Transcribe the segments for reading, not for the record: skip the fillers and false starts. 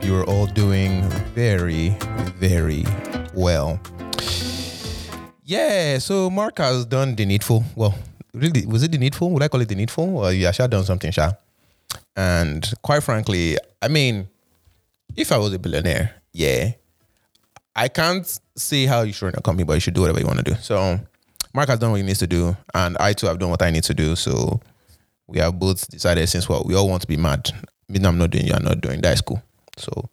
you're all doing very, very well. Yeah, so Mark has done the needful. Well, really, was it the needful? Would I call it the needful? Or you should have done something, Sha. And quite frankly, I mean, if I was a billionaire, I can't say how you should run a company, but you should do whatever you want to do. So Mark has done what he needs to do, and I too have done what I need to do. So we have both decided, since we all want to be mad. I mean, I'm not doing, you're not doing. That is cool. So,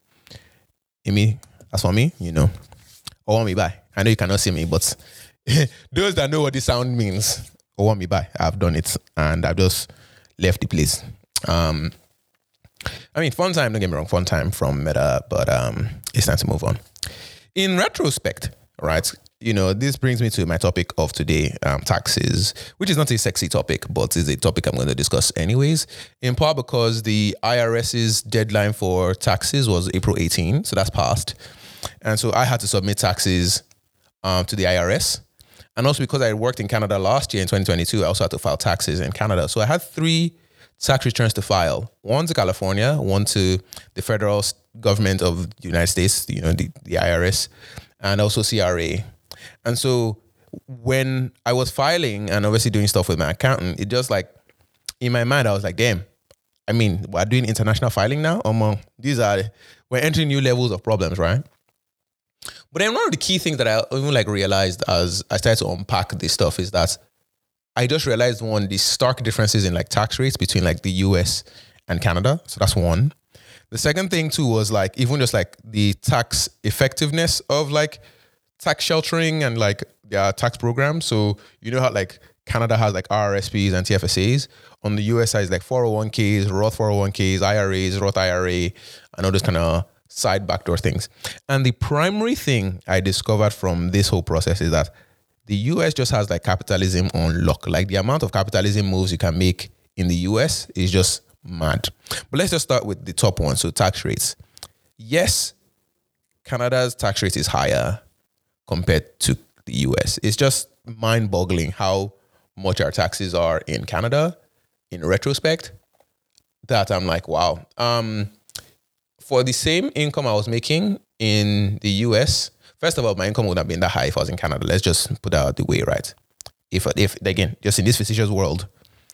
Amy, as for me, or want me by. I know you cannot see me, but those that know what this sound means, or want me by, I've done it, and I've just left the place. I mean, fun time, don't get me wrong, fun time from Meta, but it's time to move on. In retrospect, right, this brings me to my topic of today, taxes, which is not a sexy topic, but is a topic I'm going to discuss anyways, in part because the IRS's deadline for taxes was April 18, so that's passed. And so I had to submit taxes to the IRS. And also because I worked in Canada last year in 2022, I also had to file taxes in Canada. So I had 3 tax returns to file. One to California, one to the federal government of the United States, the IRS, and also CRA. And so when I was filing and obviously doing stuff with my accountant, it just like, in my mind, I was like, damn, I mean, we're doing international filing now. We're entering new levels of problems, right? But then one of the key things that I even realized as I started to unpack this stuff is that I just realized, one, the stark differences in tax rates between the US and Canada. So that's one. The second thing too was even just the tax effectiveness of tax sheltering and their tax programs. So how Canada has RRSPs and TFSAs. On the US side is 401ks, Roth 401ks, IRAs, Roth IRA, and all those kind of side backdoor things. And the primary thing I discovered from this whole process is that the US just has capitalism on lock. The amount of capitalism moves you can make in the US is just mad. But let's just start with the top one. So tax rates. Yes, Canada's tax rate is higher compared to the US. It's just mind-boggling how much our taxes are in Canada in retrospect, that I'm like, wow. For the same income I was making in the US, first of all, my income would have been that high if I was in Canada. Let's just put that out the way, right? If again, just in this fictitious world,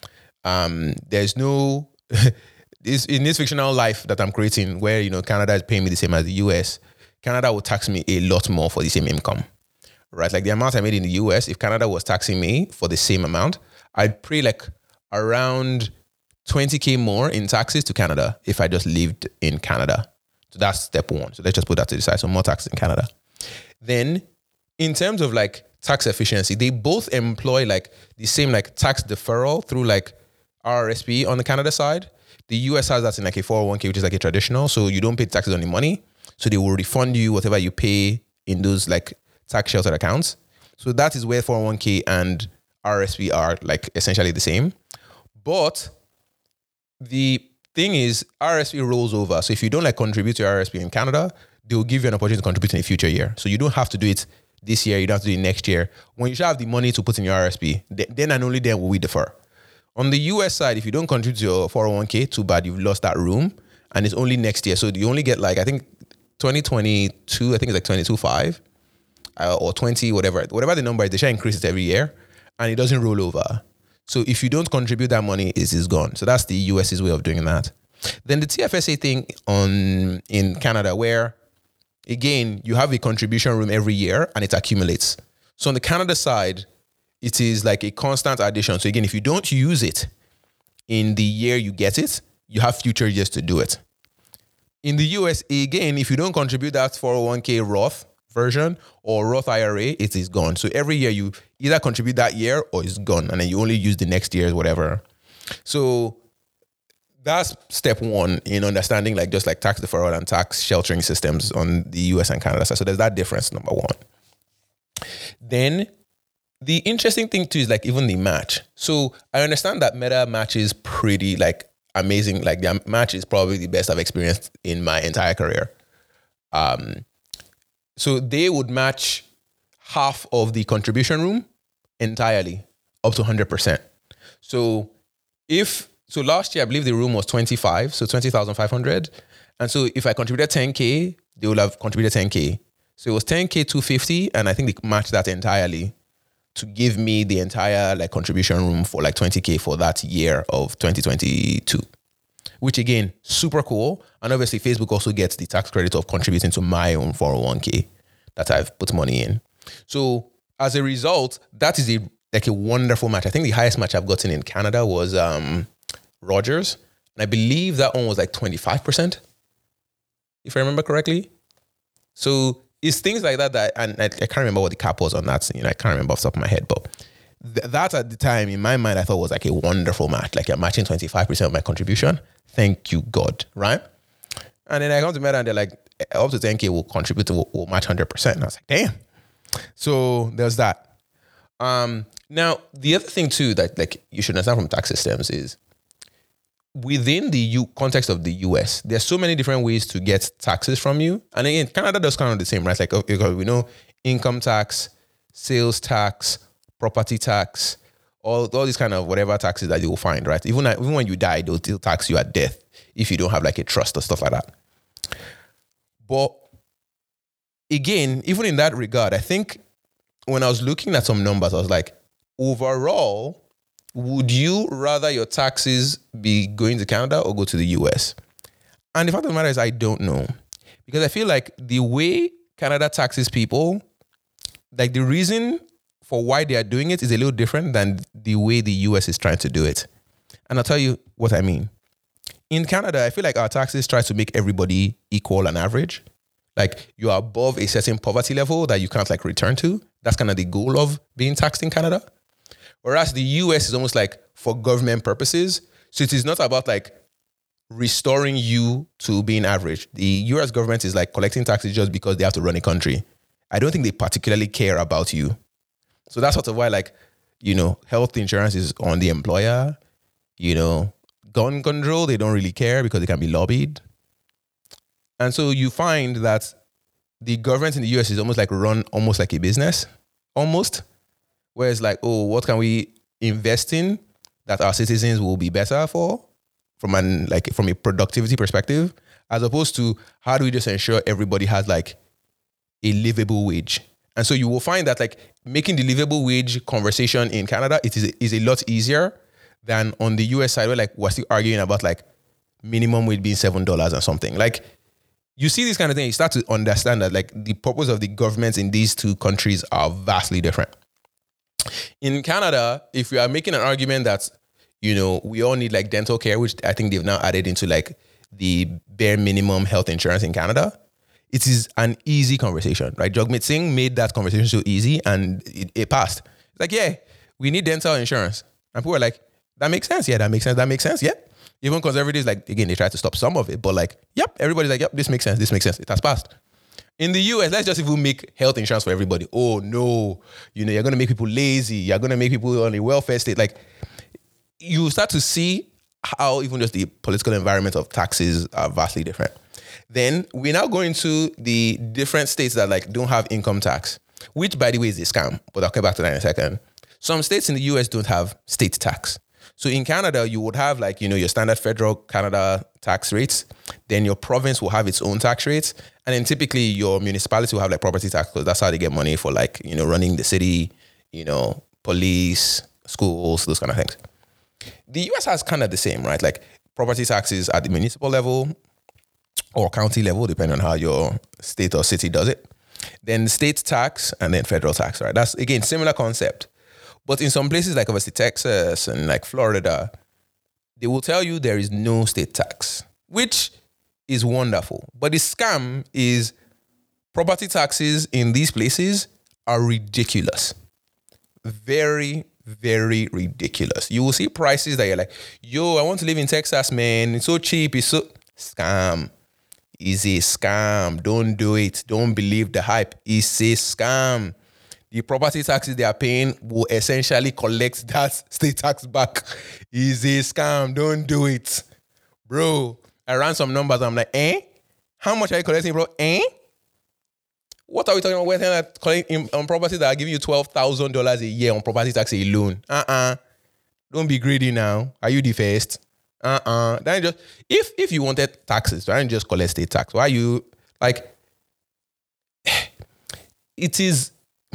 there's no, in this fictional life that I'm creating where, Canada is paying me the same as the US, Canada would tax me a lot more for the same income, right? The amount I made in the US, if Canada was taxing me for the same amount, I'd pay around 20K more in taxes to Canada if I just lived in Canada. So that's step one. So let's just put that to the side. So more taxes in Canada. Then in terms of tax efficiency, they both employ the same tax deferral through RRSP on the Canada side. The US has that in a 401k, which is a traditional. So you don't pay taxes on the money. So they will refund you whatever you pay in those tax sheltered accounts. So that is where 401k and RRSP are essentially the same. But the thing is, RRSP rolls over. So if you don't contribute to RRSP in Canada, they will give you an opportunity to contribute in a future year. So you don't have to do it this year. You don't have to do it next year. When you should have the money to put in your RRSP, then and only then will we defer. On the US side, if you don't contribute to your 401k, too bad, you've lost that room. And it's only next year. So you only get I think 2022, I think it's 22.5 or 20, whatever the number is, they shall increase it every year. And it doesn't roll over. So if you don't contribute that money, it is gone. So that's the US's way of doing that. Then the TFSA thing in Canada, where again, you have a contribution room every year and it accumulates. So on the Canada side, it is a constant addition. So again, if you don't use it in the year you get it, you have future years to do it. In the US, again, if you don't contribute that 401k Roth version or Roth IRA, it is gone. So every year you either contribute that year or it's gone. And then you only use the next year's whatever. So that's step one in understanding tax deferral and tax sheltering systems on the US and Canada side. So there's that difference, number one. Then the interesting thing too is even the match. So I understand that Meta matches pretty amazing. Their match is probably the best I've experienced in my entire career. So they would match half of the contribution room entirely, up to 100%. So last year, I believe the room was 25, so 20,500. And so if I contributed 10K, they would have contributed 10K. So it was 10K 250, and I think they matched that entirely to give me the entire like contribution room for like 20K for that year of 2022. Which again, super cool. And obviously Facebook also gets the tax credit of contributing to my own 401k that I've put money in. So as a result, that is a wonderful match. I think the highest match I've gotten in Canada was Rogers. And I believe that one was like 25%, if I remember correctly. So it's things like that and I can't remember what the cap was on that. I can't remember off the top of my head, but that at the time in my mind I thought was like a wonderful match. Like I'm matching 25% of my contribution. Thank you, God, right? And then I come to Meta and they're like, up to 10K will contribute to will match 100%. And I was like, damn. So there's that. Now the other thing too that like you should understand from tax systems is within the context of the US, there's so many different ways to get taxes from you. And again, Canada does kind of the same, right? Like we know income tax, sales tax, property tax, all these kind of whatever taxes that you will find, right? Even when you die, they'll still tax you at death if you don't have like a trust or stuff like that. But again, even in that regard, I think when I was looking at some numbers, I was like, overall, would you rather your taxes be going to Canada or go to the US? And the fact of the matter is, I don't know. Because I feel like the way Canada taxes people, like the reason for why they are doing it is a little different than the way the US is trying to do it. And I'll tell you what I mean. In Canada, I feel like our taxes try to make everybody equal and average. Like you are above a certain poverty level that you can't like return to. That's kind of the goal of being taxed in Canada. Whereas the US is almost like for government purposes. So it is not about like restoring you to being average. The US government is like collecting taxes just because they have to run a country. I don't think they particularly care about you. So that's sort of why like, health insurance is on the employer, gun control, they don't really care because they can be lobbied. And so you find that the government in the US is almost like run almost like a business, almost. Whereas like, what can we invest in that our citizens will be better for from a productivity perspective, as opposed to how do we just ensure everybody has like a livable wage? And so you will find that like making the livable wage conversation in Canada, it is a lot easier than on the US side where like we're still arguing about like minimum wage being $7 or something. Like you see this kind of thing, you start to understand that like the purpose of the governments in these two countries are vastly different. In Canada, if we are making an argument that, we all need like dental care, which I think they've now added into like the bare minimum health insurance in Canada, it is an easy conversation, right? Jagmeet Singh made that conversation so easy and it passed. It's like, yeah, we need dental insurance. And people are like, that makes sense. Yeah, that makes sense. That makes sense. Yeah. Even conservatives, like, again, they try to stop some of it, but like, yep, everybody's like, yep, this makes sense. This makes sense. It has passed. In the US, let's just even make health insurance for everybody. Oh no, you're going to make people lazy. You're going to make people on a welfare state. Like you start to see how even just the political environment of taxes are vastly different. Then we now go into the different states that like don't have income tax, which by the way is a scam, but I'll get back to that in a second. Some states in the US don't have state tax. So in Canada, you would have like, your standard federal Canada tax rates. Then your province will have its own tax rates. And then typically your municipality will have like property tax because that's how they get money for like, running the city, police, schools, those kind of things. The US has kind of the same, right? Like property taxes at the municipal level or county level, depending on how your state or city does it. Then state tax and then federal tax, right? That's, again, similar concept. But in some places like obviously Texas and like Florida, they will tell you there is no state tax, which is wonderful. But the scam is property taxes in these places are ridiculous. Very, very ridiculous. You will see prices that you're like, yo, I want to live in Texas, man. It's so cheap. It's so... Scam. It's a scam. Don't do it. Don't believe the hype. It's a scam. The property taxes they are paying will essentially collect that state tax back. It's a scam. Don't do it. Bro, I ran some numbers. I'm like, How much are you collecting, bro? What are we talking about? We're collecting on properties that are giving you $12,000 a year on property tax alone. Don't be greedy now. Are you the first? Then just if you wanted taxes, why don't you just collect state tax? Why you like? It is.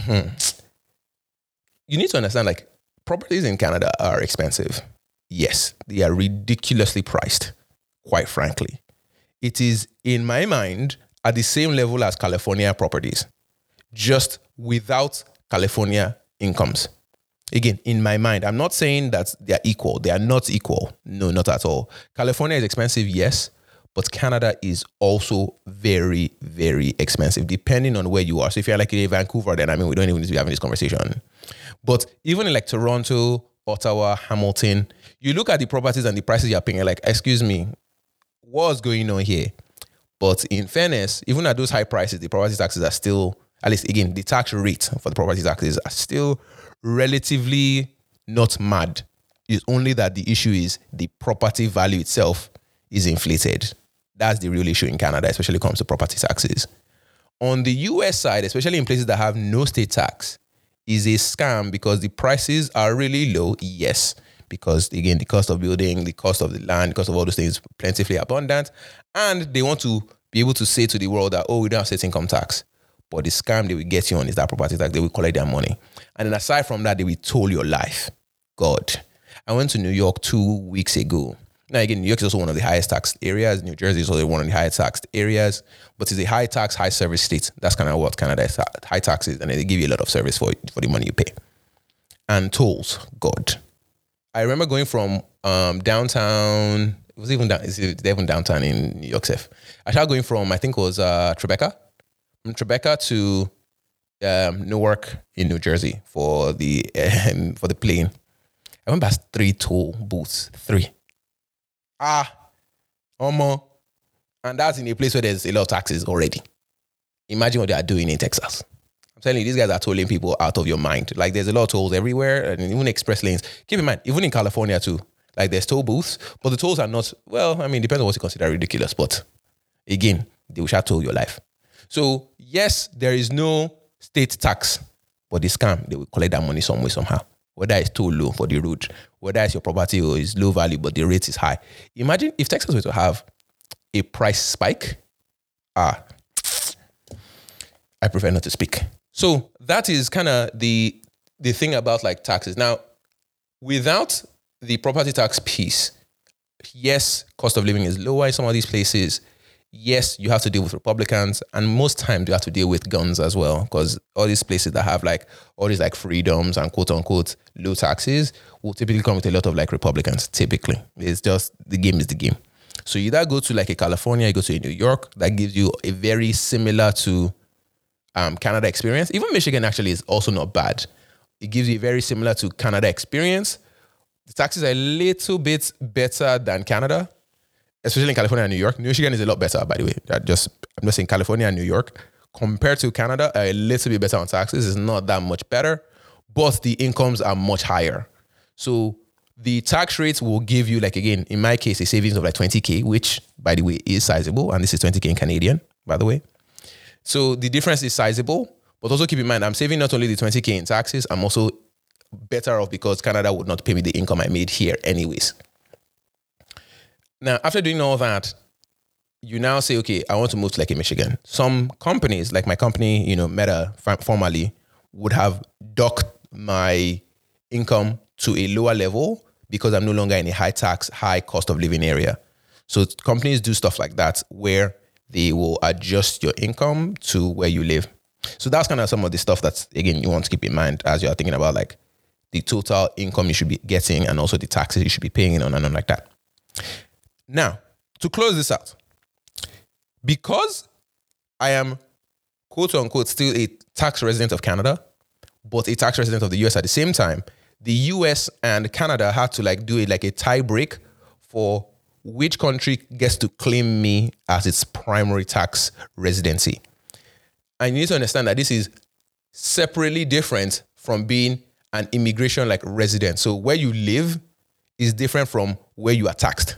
You need to understand, like, properties in Canada are expensive. Yes, they are ridiculously priced. Quite frankly, it is, in my mind, at the same level as California properties, just without California incomes. Again, in my mind, I'm not saying that they are equal. They are not equal. No, not at all. California is expensive, yes, but Canada is also very, very expensive, depending on where you are. So if you're like in Vancouver, then we don't even need to be having this conversation. But even in like Toronto, Ottawa, Hamilton, you look at the properties and the prices you're paying, you're like, excuse me, what's going on here? But in fairness, even at those high prices, the property taxes are still, at least again, the tax rate for the property taxes are still relatively not mad. It's only that the issue is the property value itself is inflated. That's the real issue in Canada, especially when it comes to property taxes. On the US side, especially in places that have no state tax, is a scam because the prices are really low, yes, because again, the cost of building, the cost of the land, the cost of all those things plentifully abundant, and they want to be able to say to the world that, oh, we don't have state income tax. But the scam they will get you on is that property tax. They will collect their money. And then aside from that, they will toll your life. God. I went to New York 2 weeks ago. Now, again, New York is also one of the highest taxed areas. New Jersey is also one of the highest taxed areas. But it's a high tax, high service state. That's kind of what Canada is, high taxes. And then they give you a lot of service for the money you pay. And tolls. God. I remember going from downtown. It was even downtown in New York. I started going from, I think it was Tribeca. From Tribeca to Newark in New Jersey for the plane. I went past 3 toll booths. 3. And that's in a place where there's a lot of taxes already. Imagine what they are doing in Texas. I'm telling you, these guys are tolling people out of your mind. Like, there's a lot of tolls everywhere, and even express lanes. Keep in mind, even in California too, like, there's toll booths, but the tolls are not, well, I mean, depends on what you consider ridiculous, but again, they will shall toll your life. So yes, there is no state tax, but the scam, they will collect that money some way, somehow. Whether it's too low for the road, whether it's your property or it's low value, but the rate is high. Imagine if Texas were to have a price spike. I prefer not to speak. So that is kind of the thing about like taxes. Now, without the property tax piece, yes, cost of living is lower in some of these places. Yes, you have to deal with Republicans, and most times you have to deal with guns as well, because all these places that have like all these like freedoms and quote unquote low taxes will typically come with a lot of like Republicans. Typically, it's just the game is the game. So you either go to like a California, you go to a New York, that gives you a very similar to Canada experience. Even Michigan actually is also not bad. It gives you a very similar to Canada experience. The taxes are a little bit better than Canada, especially in California and New York. Michigan is a lot better, by the way. I'm just saying California and New York, compared to Canada, are a little bit better on taxes. It's not that much better, but the incomes are much higher. So the tax rates will give you, like, again, in my case, a savings of like 20K, which, by the way, is sizable. And this is 20K in Canadian, by the way. So the difference is sizable, but also keep in mind, I'm saving not only the 20K in taxes, I'm also better off because Canada would not pay me the income I made here anyways. Now, after doing all that, you now say, okay, I want to move to like a Michigan. Some companies, like my company, Meta, formerly, would have docked my income to a lower level because I'm no longer in a high tax, high cost of living area. So companies do stuff like that where they will adjust your income to where you live. So that's kind of some of the stuff that's, again, you want to keep in mind as you're thinking about like the total income you should be getting and also the taxes you should be paying on and on like that. Now, to close this out, because I am, quote unquote, still a tax resident of Canada, but a tax resident of the US at the same time, the US and Canada had to like do it like a tie break for which country gets to claim me as its primary tax residency. And you need to understand that this is separately different from being an immigration like resident. So where you live is different from where you are taxed.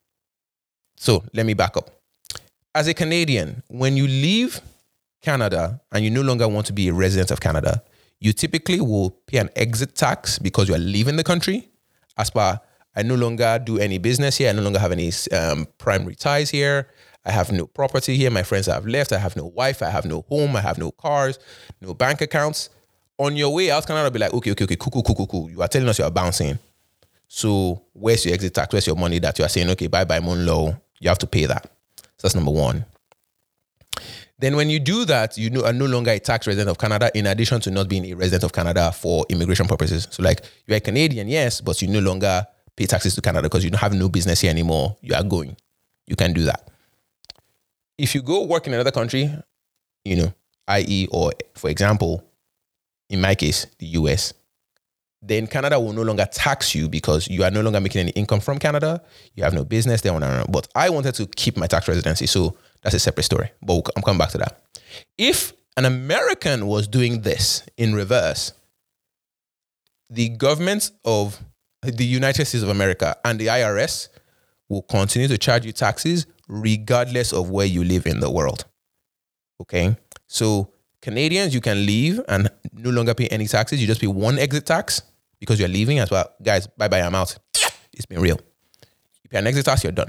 So let me back up. As a Canadian, when you leave Canada and you no longer want to be a resident of Canada, you typically will pay an exit tax because you are leaving the country as per I no longer do any business here. I no longer have any primary ties here. I have no property here. My friends have left. I have no wife. I have no home. I have no cars, no bank accounts. On your way out, Canada will be like, okay, cool. You are telling us you are bouncing. So where's your exit tax? Where's your money that you are saying, okay, bye-bye, Monlo. You have to pay that. So that's number one. Then when you do that, you are no longer a tax resident of Canada, in addition to not being a resident of Canada for immigration purposes. So like, you're a Canadian, yes, but you no longer pay taxes to Canada because you don't have no business here anymore. You are going. You can do that. If you go work in another country, i.e., or for example, in my case, the US, then Canada will no longer tax you because you are no longer making any income from Canada. You have no business there. But I wanted to keep my tax residency. So that's a separate story. But I'm coming back to that. If an American was doing this in reverse, the government of the United States of America and the IRS will continue to charge you taxes regardless of where you live in the world. Okay? So Canadians, you can leave and no longer pay any taxes. You just pay one exit tax because you're leaving as well. Guys, bye-bye, I'm out. It's been real. You pay an exit tax, you're done.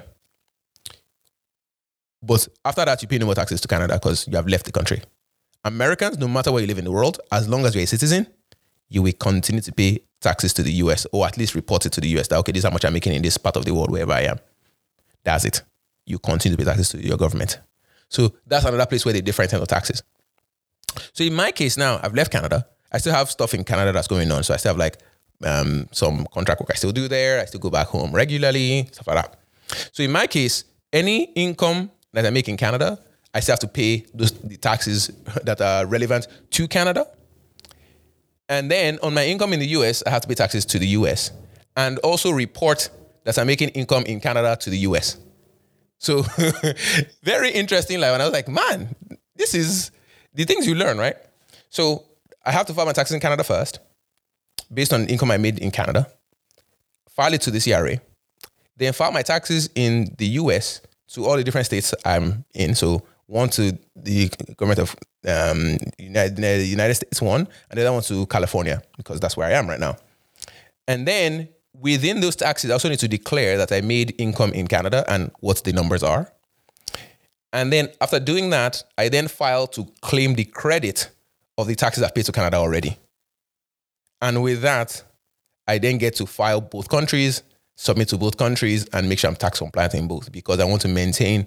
But after that, you pay no more taxes to Canada because you have left the country. Americans, no matter where you live in the world, as long as you're a citizen, you will continue to pay taxes to the US, or at least report it to the US that, okay, this is how much I'm making in this part of the world, wherever I am. That's it. You continue to pay taxes to your government. So that's another place where they differ in terms of taxes. So in my case now, I've left Canada. I still have stuff in Canada that's going on. So I still have like some contract work I still do there. I still go back home regularly, stuff like that. So in my case, any income that I make in Canada, I still have to pay the taxes that are relevant to Canada. And then on my income in the US, I have to pay taxes to the US and also report that I'm making income in Canada to the US. So very interesting. Like when I was like, man, this is the things you learn, right? So I have to file my taxes in Canada first, based on income I made in Canada, file it to the CRA, then file my taxes in the US to all the different states I'm in. So one to the government of the United States, one, and the other one to California, because that's where I am right now. And then within those taxes, I also need to declare that I made income in Canada and what the numbers are. And then after doing that, I then file to claim the credit of the taxes I've paid to Canada already. And with that, I then get to file both countries, submit to both countries, and make sure I'm tax compliant in both, because I want to maintain,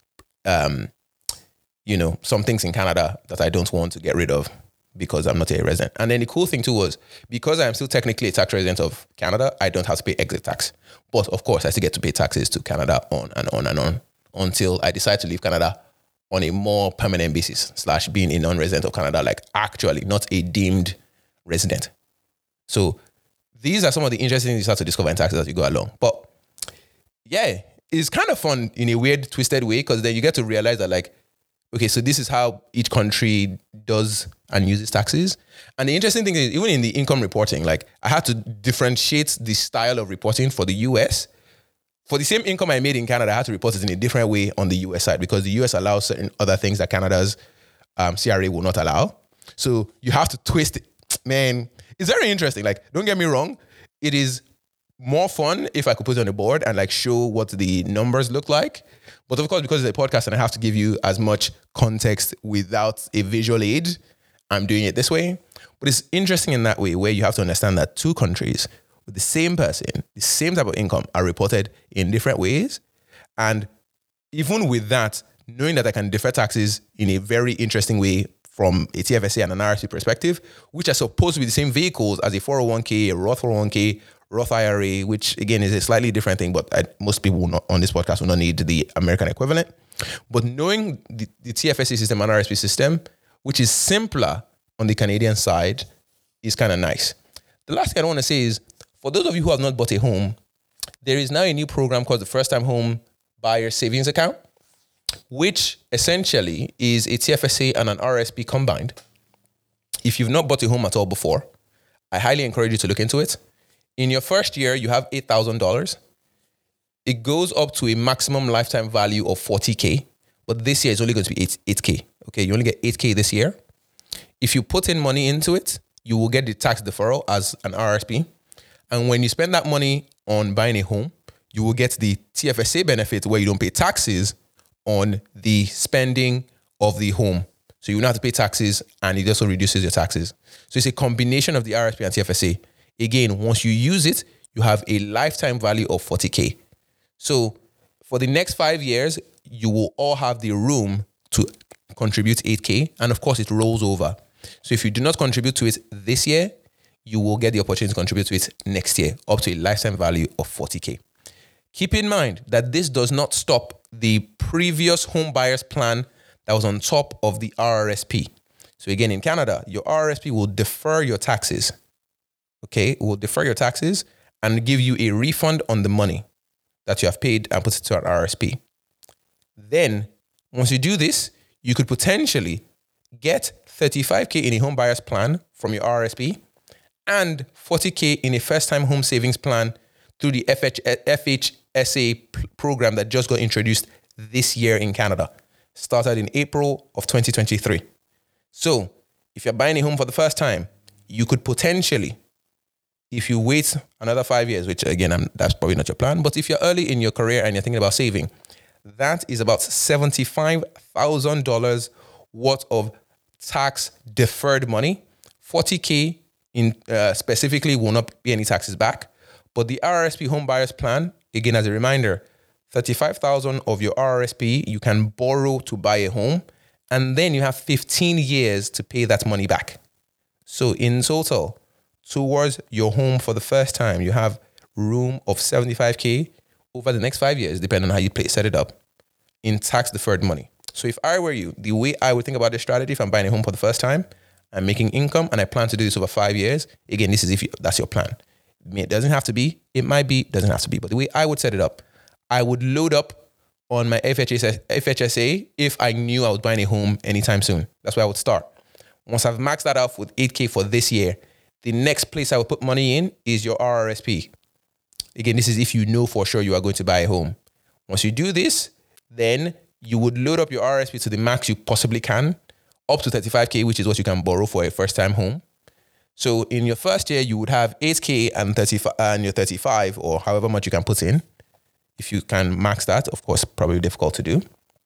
some things in Canada that I don't want to get rid of because I'm not a resident. And then the cool thing too was, because I'm still technically a tax resident of Canada, I don't have to pay exit tax. But of course, I still get to pay taxes to Canada on and on and on until I decide to leave Canada on a more permanent basis / being a non-resident of Canada, like actually not a deemed resident. So these are some of the interesting things you start to discover in taxes as you go along. But yeah, it's kind of fun in a weird, twisted way, because then you get to realize that, like, okay, so this is how each country does and uses taxes. And the interesting thing is, even in the income reporting, like, I had to differentiate the style of reporting for the US. For the same income I made in Canada, I had to report it in a different way on the US side, because the US allows certain other things that Canada's CRA will not allow. So you have to twist it. Man, it's very interesting. Like, don't get me wrong. It is more fun if I could put it on the board and like show what the numbers look like. But of course, because it's a podcast and I have to give you as much context without a visual aid, I'm doing it this way. But it's interesting in that way, where you have to understand that two countries with the same person, the same type of income, are reported in different ways. And even with that, knowing that I can defer taxes in a very interesting way from a TFSA and an RSP perspective, which are supposed to be the same vehicles as a 401k, a Roth 401k, Roth IRA, which again is a slightly different thing, but most people will not, on this podcast, will not need the American equivalent. But knowing the TFSA system and RSP system, which is simpler on the Canadian side, is kind of nice. The last thing I want to say is, for those of you who have not bought a home, there is now a new program called the First Time Home Buyer Savings Account, which essentially is a TFSA and an RSP combined. If you've not bought a home at all before, I highly encourage you to look into it. In your first year, you have $8,000. It goes up to a maximum lifetime value of $40K, but this year it's only going to be 8K. Okay, you only get 8K this year. If you put in money into it, you will get the tax deferral as an RSP. And when you spend that money on buying a home, you will get the TFSA benefit where you don't pay taxes on the spending of the home. So you don't have to pay taxes, and it also reduces your taxes. So it's a combination of the RSP and TFSA. Again, once you use it, you have a lifetime value of 40K. So for the next 5 years, you will all have the room to contribute 8K. And of course, it rolls over. So if you do not contribute to it this year, you will get the opportunity to contribute to it next year, up to a lifetime value of 40K. Keep in mind that this does not stop the previous home buyers plan that was on top of the RRSP. So again, in Canada, your RRSP will defer your taxes. Okay, it will defer your taxes and give you a refund on the money that you have paid and put it to an RRSP. Then, once you do this, you could potentially get 35K in a home buyer's plan from your RRSP and 40K in a first-time home savings plan through the FHSA program that just got introduced this year in Canada. Started in April of 2023. So, if you're buying a home for the first time, you could potentially, if you wait another 5 years, which again, that's probably not your plan, but if you're early in your career and you're thinking about saving, that is about $75,000 worth of tax deferred money. 40K in specifically will not be any taxes back. But the RRSP home buyers plan, again, as a reminder, 35,000 of your RRSP you can borrow to buy a home, and then you have 15 years to pay that money back. So in total, towards your home for the first time, you have room of 75K over the next 5 years, depending on how you set it up, in tax deferred money. So if I were you, the way I would think about this strategy, if I'm buying a home for the first time, I'm making income and I plan to do this over 5 years. Again, this is if that's your plan. It doesn't have to be. It might be. Doesn't have to be. But the way I would set it up, I would load up on my FHSA if I knew I was buying a home anytime soon. That's where I would start. Once I've maxed that out with 8K for this year, the next place I would put money in is your RRSP. Again, this is if you know for sure you are going to buy a home. Once you do this, then you would load up your RRSP to the max you possibly can, up to 35K, which is what you can borrow for a first-time home. So in your first year, you would have 8K and 35, and your 35, or however much you can put in. If you can max that, of course, probably difficult to do.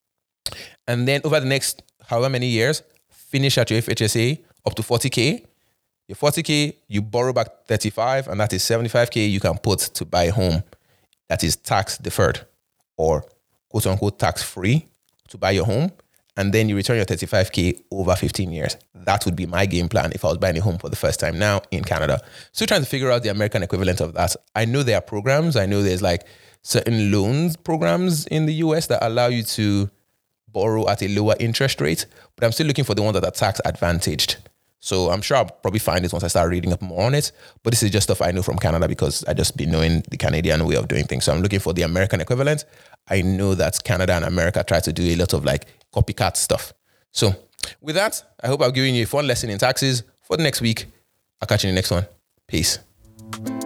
And then over the next however many years, finish at your FHSA up to 40K. Your 40K, you borrow back 35, and that is 75K you can put to buy a home that is tax deferred or quote unquote tax free to buy your home. And then you return your 35K over 15 years. That would be my game plan if I was buying a home for the first time now in Canada. Still trying to figure out the American equivalent of that. I know there are programs. I know there's like certain loans programs in the US that allow you to borrow at a lower interest rate, but I'm still looking for the ones that are tax advantaged. So I'm sure I'll probably find it once I start reading up more on it. But this is just stuff I know from Canada because I just been knowing the Canadian way of doing things. So I'm looking for the American equivalent. I know that Canada and America try to do a lot of like copycat stuff. So with that, I hope I've given you a fun lesson in taxes for the next week. I'll catch you in the next one. Peace.